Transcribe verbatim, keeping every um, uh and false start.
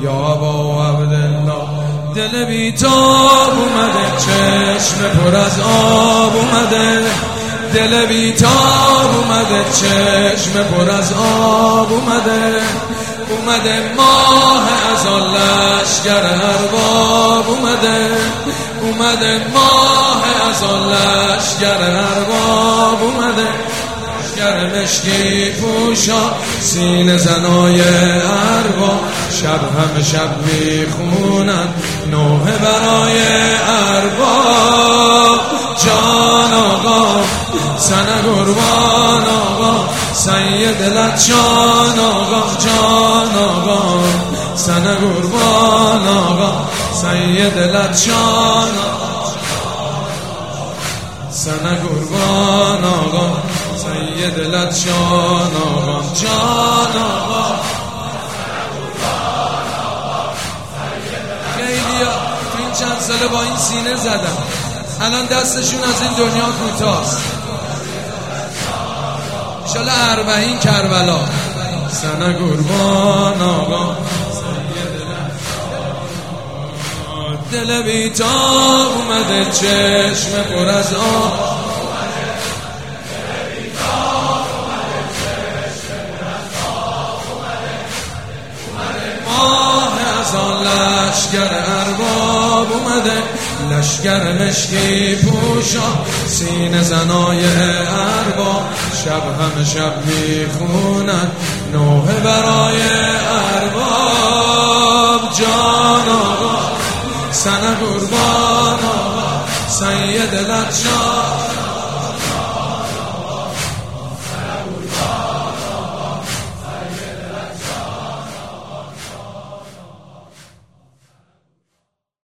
یا ابا عبدالله. دل بیتاب اومده، چشم پر از آب اومده، دل بیتاب اومده، چشم پر از آب اومده، اومده ماه از آن لشگر ارباب اومده، اومده ماه از آن لشگر ارباب اومده، لشگر مشکی پوشا سینه زنای ارباب، شب همه شب میخونن نوحه برای ارباب. جان آقا سنه قربان آقا، سید لطشان آقا، جان آقا سنه قربان آقا، سید لطشان آقا، سنه قربان آقا، سید لطشان آقا، جان آقا. خیلی ها تو این چند ساله با این سینه زدن، الان دستشون از این دنیا کوتاست. انشالله اربعین کربلا. سنه قربان آقا، دل بیتاب اومده، چشم پر از آب، لشگر ارباب اومده، لشگر مشکی پوشا سینه زنای ارباب، شب همه شب میخونن نوحه برای ارباب. جان آقا سنه قربان آقا، سید لطشان